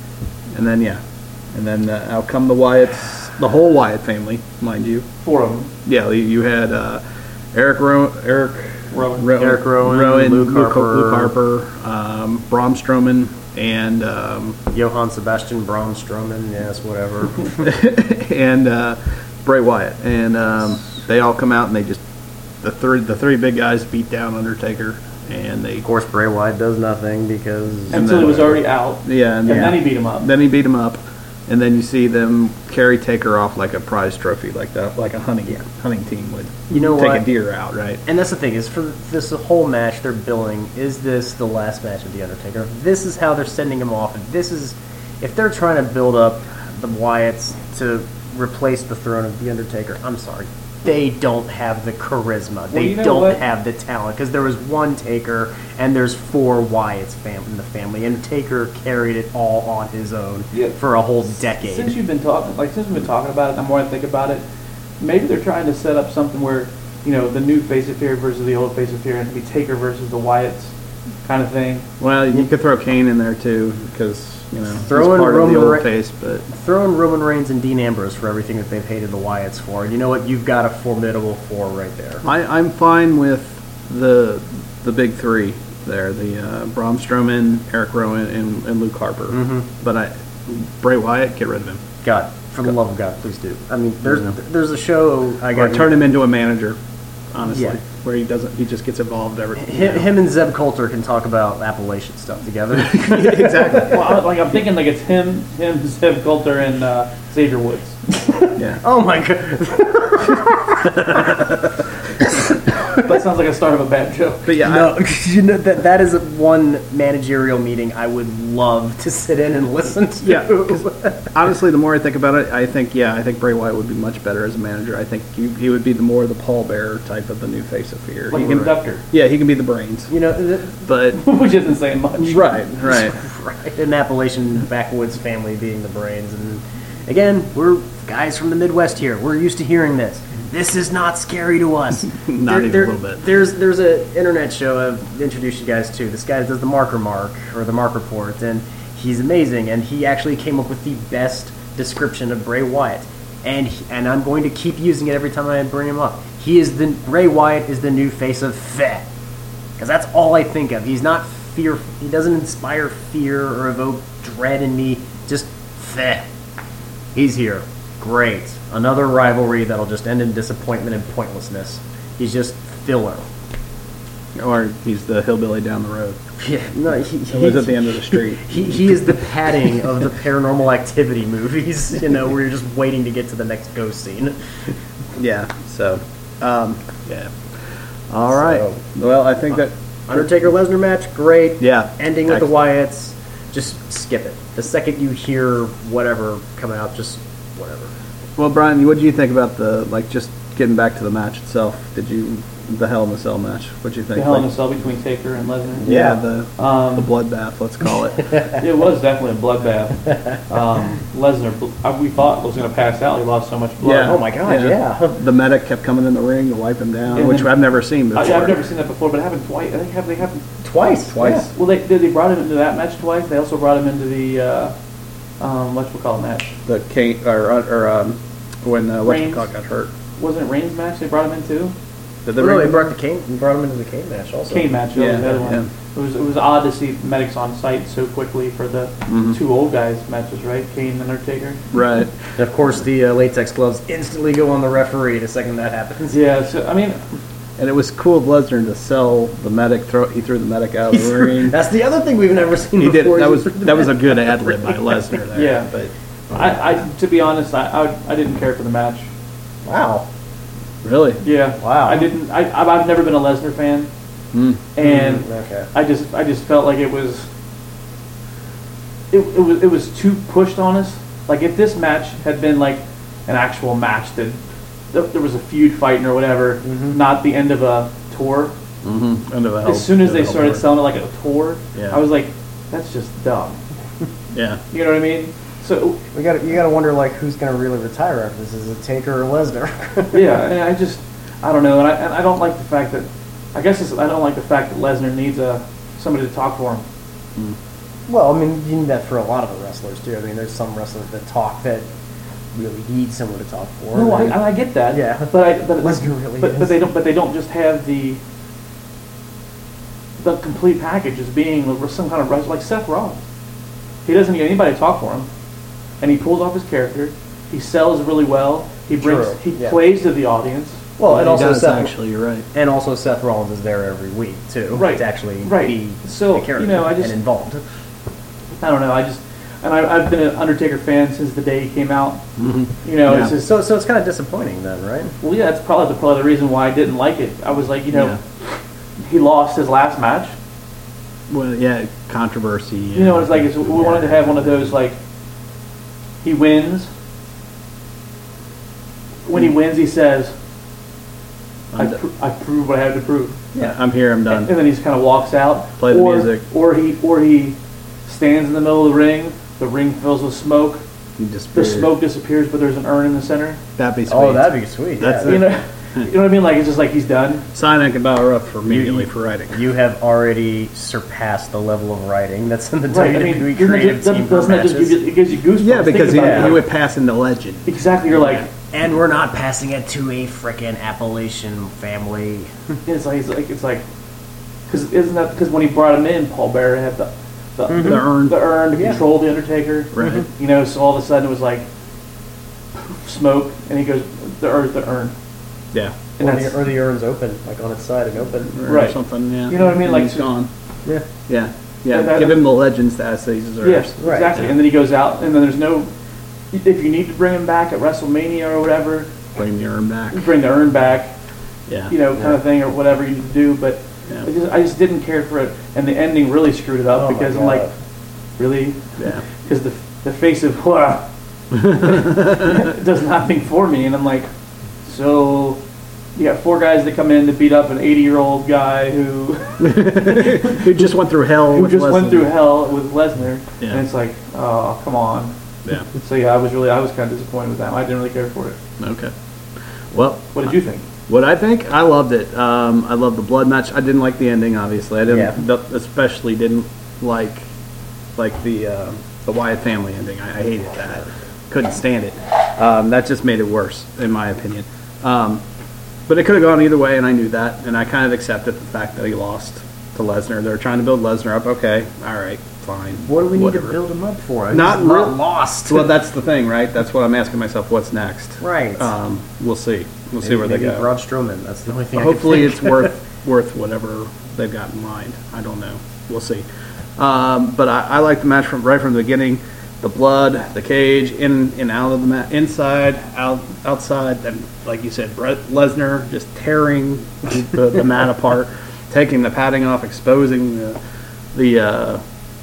out come the Wyatts, the whole Wyatt family, mind you. Four of them. Yeah, you had Eric Rowan, Rowan. Eric Rowan, Luke Harper, Braun Strowman, and Johann Sebastian Braun Strowman, yes, whatever. and Bray Wyatt, and they all come out and they just the three big guys beat down Undertaker, and they Of course, Bray Wyatt does nothing because Until he was already out. yeah, And then he beat him up. Then he beat him up, and then you see them carry Taker off like a prize trophy, like a hunting team would. You know take what? a deer out, right? And that's the thing is, for this whole match, they're billing, is this the last match of The Undertaker? This is how they're sending him off. If they're trying to build up the Wyatts to replace the throne of The Undertaker, I'm sorry. They don't have the charisma. They you know don't what? have the talent. Because there was one Taker, and there's 4 Wyatts in the family. And Taker carried it all on his own Yeah. for a whole decade. Since we've been talking about it, the more I think about it, maybe they're trying to set up something where, the new face of fear versus the old face of fear, and it'd be Taker versus the Wyatts kind of thing. Well, you could throw Kane in there too, because he's Throw in part of the Roman old Re- face, but. Throw in Roman Reigns and Dean Ambrose for everything that they've hated the Wyatts for. And you know what? You've got a formidable 4 right there. I'm fine with the big three there, the Braun Strowman, Eric Rowan, and Luke Harper. But Bray Wyatt, get rid of him. God, for the love of God, please do. I mean, there's a show I Or got. turn him into a manager, honestly, Yeah. where he just gets involved every. Him and Zeb Coulter can talk about Appalachian stuff together. Exactly. Well, I'm thinking like it's him, Zeb Coulter, and Xavier Woods. Yeah. Oh my God. That sounds like a start of a bad joke. But yeah, No, you know that is one managerial meeting I would love to sit in and listen to. Yeah, 'cause honestly, the more I think about it, I think Bray Wyatt would be much better as a manager. I think he would be the more the pallbearer type of the new face of fear. Like He a can, conductor, yeah, he can be the brains, You know, but which isn't saying much. right. an Appalachian backwoods family being the brains. And again, we're guys from the Midwest here. We're used to hearing this. This is not scary to us. Not even a little bit. There's an internet show I've introduced you guys to. This guy does the Mark or the Mark Report, and he's amazing. And he actually came up with the best description of Bray Wyatt. And I'm going to keep using it every time I bring him up. Bray Wyatt is the new face of feh. Because that's all I think of. He's not fear. He doesn't inspire fear or evoke dread in me. Just feh. He's here. Great. Another rivalry that'll just end in disappointment and pointlessness. He's just filler. Or he's the hillbilly down the road. Yeah, no, He lives at the end of the street. He is the padding of the Paranormal Activity movies, where you're just waiting to get to the next ghost scene. Yeah. So, yeah. All right. So- Well, I think that. Undertaker Lesnar match, great. Yeah. Ending with the Excellent. Wyatts, just skip it. The second you hear whatever come out, just whatever. Well, Brian, what did you think about just getting back to the match itself? The Hell in a Cell match? What did you think? The Hell in a Cell between Taker and Lesnar. Yeah, the bloodbath, let's call it. It was definitely a bloodbath. Lesnar, we thought was going to pass out. He lost so much blood. Yeah. Oh my God, yeah. The medic kept coming in the ring to wipe him down, And which then- I've never seen before. I've never seen that before, but it happened twice. I think they happened Twice. Twice. Yeah. Well, they brought him into that match twice. They also brought him into the whatchamacallit match. The Kane when Reigns. got hurt. Wasn't it Reigns match they brought him into? Did they No, bring they him- brought him into the Kane match also. Kane match. That was the other one. Yeah. It was odd to see medics on site so quickly for the two old guys matches, right? Kane and Undertaker. Right. And of course, the latex gloves instantly go on the referee the second that happens. Yeah. So I mean, And it was cool of Lesnar to sell the medic. He threw the medic out of the ring. That's the other thing we've never seen He did. before. That was a good ad lib by Lesnar there. Yeah. But I to be honest, I didn't care for the match. Wow. really, Yeah. Wow. I didn't. I've never been a Lesnar fan, and Okay. I just felt like it was too pushed on us. Like if this match had been like an actual match that there was a feud fighting or whatever, not the end of a tour. end of a hell, As soon as they hell started board. selling it like a tour, Yeah. I was like, that's just dumb. Yeah. You know what I mean? So You gotta wonder who's gonna really retire after this. Is it Taker or Lesnar? yeah, and I don't know, and I don't like the fact that I don't like the fact that Lesnar needs somebody to talk for him. Well, I mean, you need that for a lot of the wrestlers too. I mean, there's some wrestlers that really need someone to talk for. No, I get that. Yeah. but Lesnar really but is. they don't just have the complete package as being some kind of wrestler like Seth Rollins. He doesn't need anybody to talk for him, and he pulls off his character. He sells really well. He plays to the audience. Well, and He also does, Seth, actually, you're right. and also Seth Rollins is there every week too, Right. To actually Right. be So, the character and and involved. I don't know. I've been an Undertaker fan since the day he came out. You know, Yeah. it's just So it's kind of disappointing then, right? well, yeah. That's probably the reason why I didn't like it. I was like, Yeah. he lost his last match. Well, yeah, controversy. You know, it's like we wanted to have one of those like he wins. When he wins, he says, I proved what I had to prove. Yeah, I'm here. I'm done. And then he just kind of walks out. Play the music. Or he stands in the middle of the ring. The ring fills with smoke. He The disappeared. smoke disappears, but there's an urn in the center. That'd be sweet. Oh, that'd be sweet. That's yeah. it. You know what I mean? Like it's just like he's done. Sign Ike and Bauer up for immediately for writing. You have already surpassed the level of writing that's in the Right. I WWE mean, creative team for doesn't that just matches. it gives you goosebumps? Yeah, because Think about he it. would pass into legend. Exactly. You're like, And we're not passing it to a frickin' Appalachian family. It's like because isn't that because when he brought him in, Paul Bearer had the urn to control the Undertaker, Right. You know, so all of a sudden it was like smoke, and he goes the urn, Yeah. and Or the urn's open, like on its side and open. Or Right. something, yeah. You know what I mean? And Like, he's gone. Yeah. Yeah. Yeah. That- Give him the legend status that he deserves. Yes, Right. exactly. Yeah. And then he goes out, and then there's no. If you need to bring him back at WrestleMania or whatever, Bring the urn back. bring the urn back, Yeah. you know, kind of thing, or whatever you need to do. But Yeah. I just didn't care for it, and the ending really screwed it up Oh my because I'm God. like, really, Yeah. because the face of does nothing for me, and I'm like, so. You got 4 guys that come in to beat up an 80-year-old guy who Who just went through hell. who with just went Lesnar. through hell with Lesnar, Yeah. and it's like, oh, come on. Yeah. So yeah, I was kind of disappointed with that. I didn't really care for it. Okay. Well, What did you think? what I think, I loved it. I loved the blood match. I didn't like the ending, obviously. I didn't, especially didn't like the Wyatt family ending. I hated that. Couldn't stand it. That just made it worse, in my opinion. But it could have gone either way, and I knew that, and I kind of accepted the fact that he lost to Lesnar. They were trying to build Lesnar up. Okay, all right, fine. What do we need whatever. to build him up for? Not He's real- lost. Well, that's the thing, right? That's what I'm asking myself. What's next? Right. We'll see. We'll see where they Maybe go. Braun Strowman. That's the only thing. Hopefully, I it's worth whatever they've got in mind. I don't know. We'll see. But I like the match right from the beginning. The blood, the cage, in and out of the mat, inside, outside, and like you said, Brett Lesnar just tearing the mat apart, taking the padding off, exposing the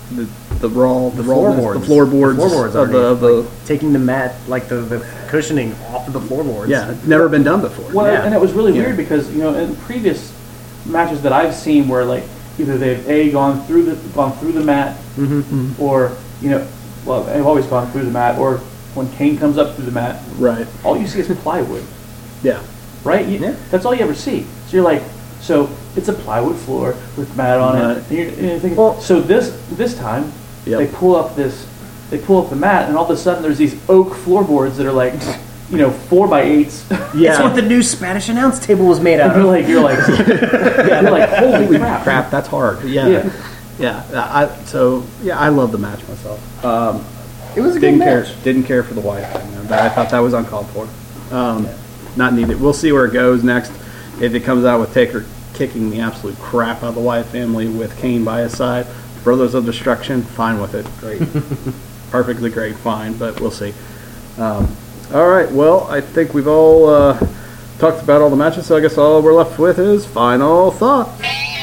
floorboards of the taking the mat, like the cushioning off of the floorboards. yeah, it's never been done before. Well, Yeah. and it was really Yeah. weird because in previous matches that I've seen, where like either they've gone through the mat, or they've always gone through the mat, or when Kane comes up through the mat, Right. all you see is plywood, Yeah. right? That's all you ever see. So you're like, so it's a plywood floor with mat on Right. it. And you're thinking, Well- so this time Yep. they pull up the mat, and all of a sudden there's these oak floorboards that are like, 4x8s. Yeah. It's what the new Spanish announce table was made out And of. you're like, holy crap. Crap, that's hard. Yeah. I love the match myself. It was a good Didn't match. care. Didn't care for the Wyatt thing. But I thought that was uncalled for. Not needed. We'll see where it goes next. If it comes out with Taker kicking the absolute crap out of the Wyatt family with Kane by his side, Brothers of Destruction, fine with it. Great. Perfectly great. Fine, but we'll see. All right. Well, I think we've all talked about all the matches, so I guess all we're left with is final thoughts.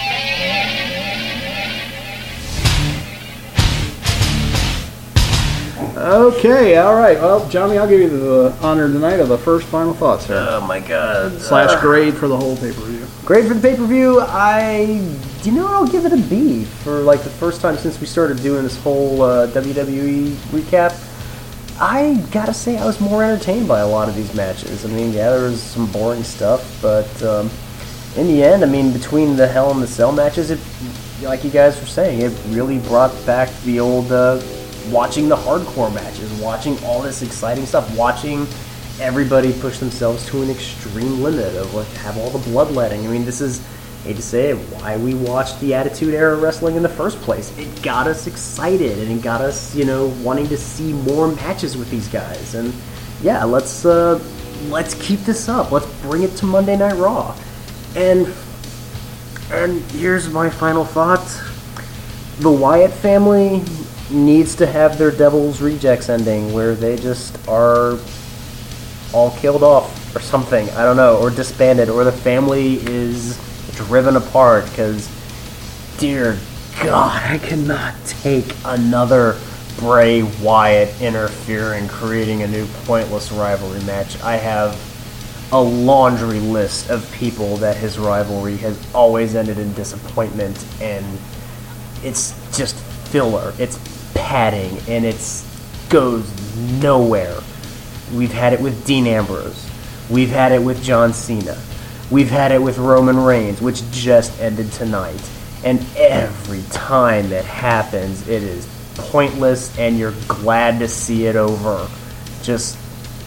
Okay, all right. Well, Johnny, I'll give you the honor tonight of the first final thoughts here. Oh my god. / grade for the whole pay-per-view. Great for the pay-per-view. I'll give it a B for like the first time since we started doing this whole WWE recap. I gotta say I was more entertained by a lot of these matches. I mean, yeah, there was some boring stuff, but in the end, I mean, between the Hell in the Cell matches, it, like you guys were saying, it really brought back the old watching the hardcore matches, watching all this exciting stuff, watching everybody push themselves to an extreme limit of like have all the bloodletting. I mean, this is, hate to say it, why we watched the Attitude Era wrestling in the first place. It got us excited and it got us, wanting to see more matches with these guys. And yeah, let's keep this up. Let's bring it to Monday Night Raw. And here's my final thought. The Wyatt family needs to have their Devil's Rejects ending where they just are all killed off or something. I don't know, or disbanded, or the family is driven apart because, dear God, I cannot take another Bray Wyatt interfering, creating a new pointless rivalry match. I have a laundry list of people that his rivalry has always ended in disappointment, and it's just filler. It's padding, and it goes nowhere. We've had it with Dean Ambrose. We've had it with John Cena. We've had it with Roman Reigns, which just ended tonight. And every time it happens, it is pointless, and you're glad to see it over. Just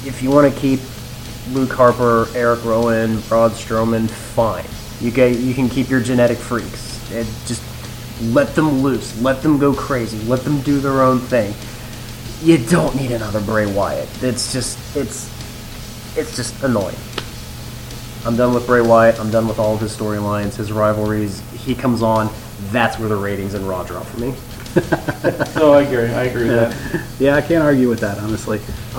if you want to keep Luke Harper, Eric Rowan, Braun Strowman, fine. You can keep your genetic freaks and just let them loose, let them go crazy, let them do their own thing. You don't need another Bray Wyatt. It's just annoying. I'm done with Bray Wyatt. I'm done with all of his storylines, his rivalries. He comes on, that's where the ratings in Raw drop for me. So I agree with that. Yeah, I can't argue with that, honestly.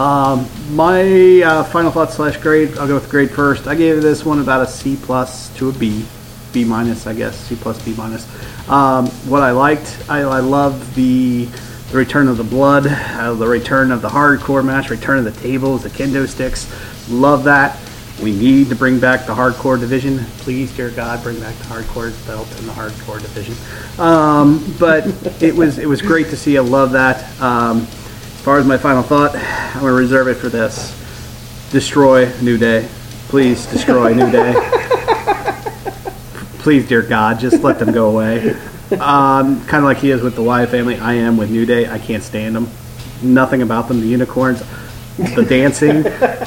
My final thoughts / grade, I'll go with grade first. I gave this one about a C+ to a B. B-, I guess. C+, B-. What I liked, I love the return of the blood, the return of the hardcore match, return of the tables, the kendo sticks. Love that. We need to bring back the hardcore division. Please, dear God, bring back the hardcore belt and the hardcore division. But it was great to see. I love that. As far as my final thought, I'm going to reserve it for this. Destroy New Day. Please destroy New Day. Please, dear God, just let them go away. Kind of like he is with the Wyatt family. I am with New Day. I can't stand them. Nothing about them. The unicorns, the dancing.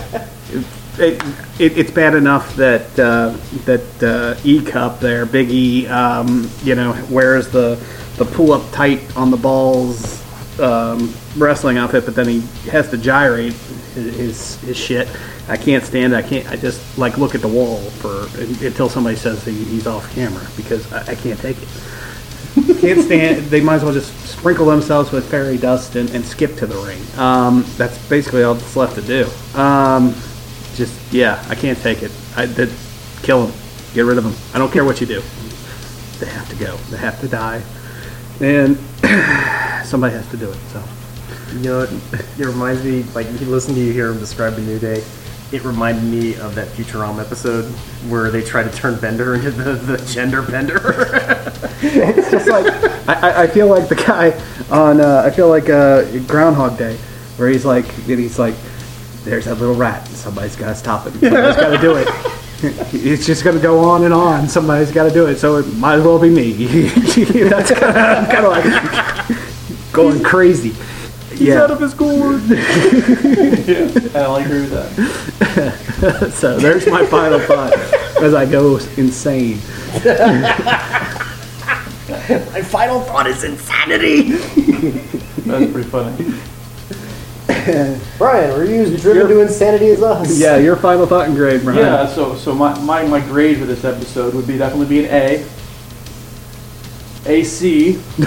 It's bad enough that E Cup there, Big E, wears the pull up tight on the balls wrestling outfit, but then he has to gyrate his shit. I can't stand it. I just look at the wall until somebody says he's off camera because I can't take it. Can't stand. They might as well just sprinkle themselves with fairy dust and skip to the ring. That's basically all that's left to do. I can't take it. Kill them. Get rid of them. I don't care what you do. They have to go. They have to die. And somebody has to do it. So, it reminds me, you listen to you hear him describe the New Day. It reminded me of that Futurama episode where they try to turn Bender into the gender Bender. It's just I feel like the guy on Groundhog Day, where he's like, there's that little rat. Somebody's got to stop it. Somebody's got to do it. It's just going to go on and on. Somebody's got to do it. So it might as well be me. That's kind of like going crazy. He's out of his gourd. Yeah, I agree with that. So there's my final thought as I go insane. My final thought is insanity. That's pretty funny. Brian, were you as driven to insanity as us? Yeah, your final thought and grade, Brian. Yeah, so my grade for this episode would definitely be an A. A C. You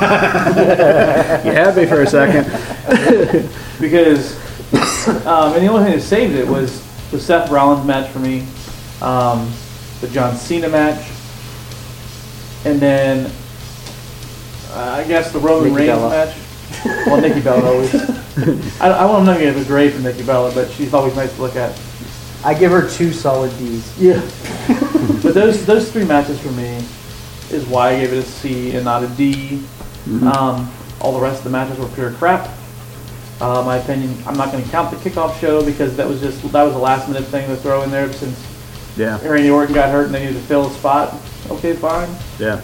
had me for a second. Because and the only thing that saved it was the Seth Rollins match for me, the John Cena match, and then I guess the Roman Reigns match. Well, Nikki Bella always. I'm not going to give a grade for Nikki Bella, but she's always nice to look at. I give her 2 solid Ds. Yeah. But those 3 matches for me is why I gave it a C and not a D. Mm-hmm. All the rest of the matches were pure crap. My opinion, I'm not going to count the kickoff show because that was a last minute thing to throw in there since Randy Orton got hurt and they needed to fill a spot. Okay, fine. Yeah.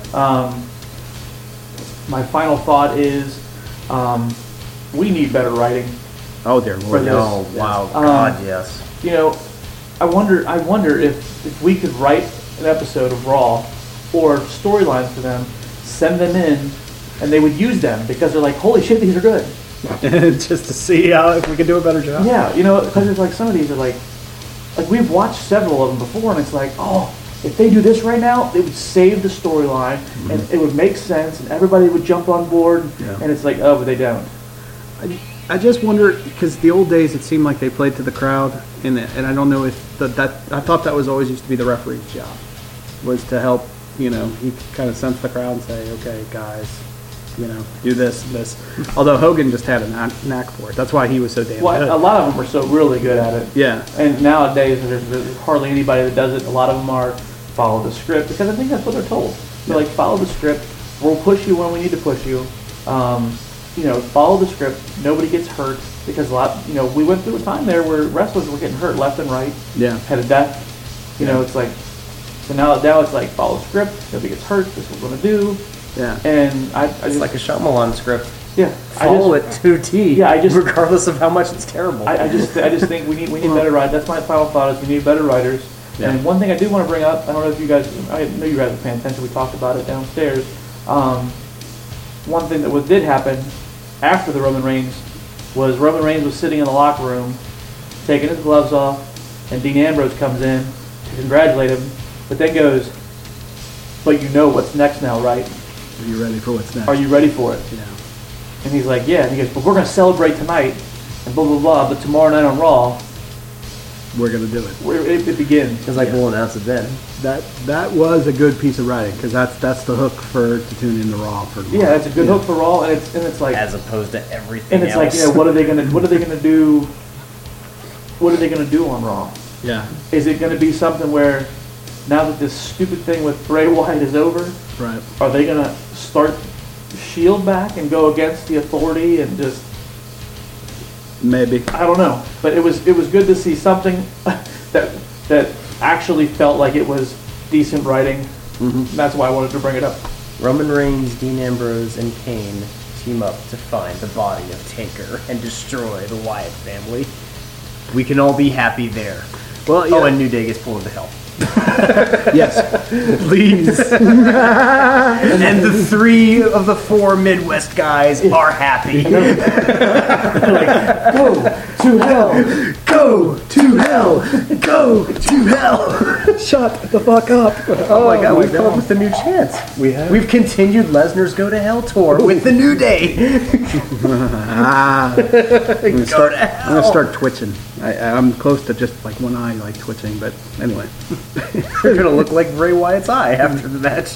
My final thought is we need better writing. Oh dear Lord! Oh wow, God, yes. I wonder if we could write an episode of Raw or storylines for them, send them in, and they would use them because they're like, holy shit, these are good. Just to see if we could do a better job. Yeah, because it's like some of these are like we've watched several of them before, and it's like, oh, if they do this right now, it would save the storyline, and it would make sense, and everybody would jump on board, and it's like, oh, but they don't. I just wonder, because the old days it seemed like they played to the crowd, and I don't know if I thought that was always used to be the referee's job, was to help, he kind of sense the crowd and say, okay, guys, do this and this. Although Hogan just had a knack for it. That's why he was so damn good. A lot of them are so really good at it. Yeah. And nowadays, there's hardly anybody that does it. A lot of them are follow the script, because I think that's what they're told. They're like, follow the script. We'll push you when we need to push you. Follow the script. Nobody gets hurt, because we went through a time there where wrestlers were getting hurt left and right. Yeah. Had a death. It's like, so now it's like, follow the script. Nobody gets hurt. This is what we're going to do. Yeah. And it's like a Shyamalan script. Yeah, follow it to a T. Yeah, regardless of how much it's terrible. I just think we need better writers. That's my final thought. Is we need better writers. Yeah. And one thing I do want to bring up, I don't know if you guys, I know you guys are paying attention. We talked about it downstairs. One thing that did happen after the Roman Reigns was sitting in the locker room, taking his gloves off, and Dean Ambrose comes in to congratulate him, but then goes, "But you know what's next now, right? Are you ready for what's next? Are you ready for it?" Yeah. And he's like, "Yeah." And he goes, "But we're going to celebrate tonight, and blah, blah, blah, but tomorrow night on Raw, We're gonna do it. it begins." It's like we'll announce it then. That was a good piece of writing because that's the hook to tune into Raw for. Yeah, it's a good hook for Raw, and it's like, As opposed to everything and it's else. like, what are they gonna do? What are they gonna do on Raw? Yeah. Is it gonna be something where now that this stupid thing with Bray Wyatt is over, Right. are they gonna start Shield back and go against the Authority and just, Maybe. I don't know, but it was good to see something that actually felt like it was decent writing. Mm-hmm. That's why I wanted to bring it up. Roman Reigns, Dean Ambrose, and Kane team up to find the body of Taker and destroy the Wyatt family. We can all be happy there. Well, yeah. Oh, and New Day gets pulled to hell. Yes. Please. And the 3 of the 4 Midwest guys are happy. Go to hell! Go to hell. Go to hell. Shut the fuck up. Oh my god, we've come up with a new chance. We have. We've continued Lesnar's Go to Hell tour with the New Day. I'm gonna Go to hell. I'm gonna start twitching. I'm close to just like one eye like twitching, but anyway. You're gonna look like Bray Wyatt's eye after the match.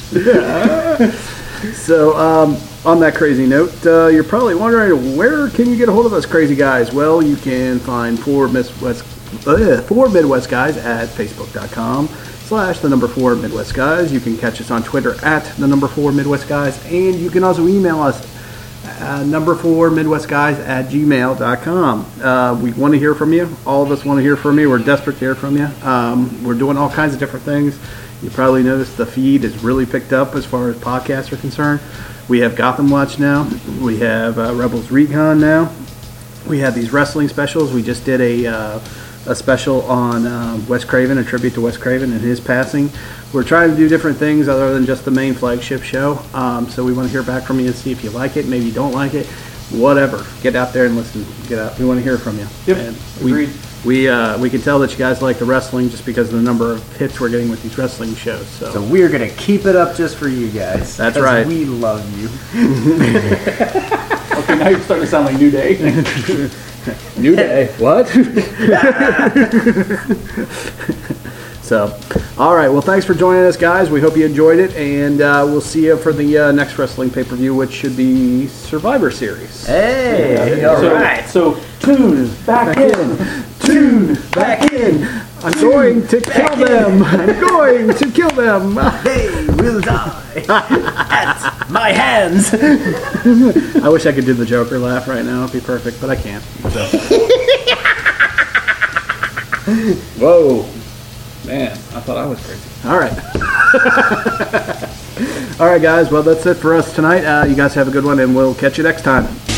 So, on that crazy note, you're probably wondering, where can you get a hold of us crazy guys? Well, you can find four Midwest guys at facebook.com/4 Midwest guys. You can catch us on Twitter at 4 Midwest guys, and you can also email us 4 Midwest guys at gmail.com. We want to hear from you. All of us want to hear from you. We're desperate to hear from you. We're doing all kinds of different things. You probably noticed the feed is really picked up as far as podcasts are concerned. We have Gotham Watch now. We have Rebels Recon now. We have these wrestling specials. We just did a special on Wes Craven, a tribute to Wes Craven and his passing. We're trying to do different things other than just the main flagship show. So we want to hear back from you and see if you like it. Maybe you don't like it. Whatever. Get out there and listen. Get out. We want to hear from you. Yep. And Agreed. we can tell that you guys like the wrestling just because of the number of hits we're getting with these wrestling shows. So we're gonna keep it up just for you guys. That's 'cause right. We love you. Okay, now you're starting to sound like New Day. New Day. What? So, all right. Well, thanks for joining us, guys. We hope you enjoyed it, and we'll see you for the next wrestling pay-per-view, which should be Survivor Series. Hey, all right. So tune back in. Tune back in. I'm going to kill them. I'm going to kill them. They will die at my hands. I wish I could do the Joker laugh right now. It'd be perfect, but I can't. So. Whoa. Man, I thought I was crazy. All right. All right, guys. Well, that's it for us tonight. You guys have a good one, and we'll catch you next time.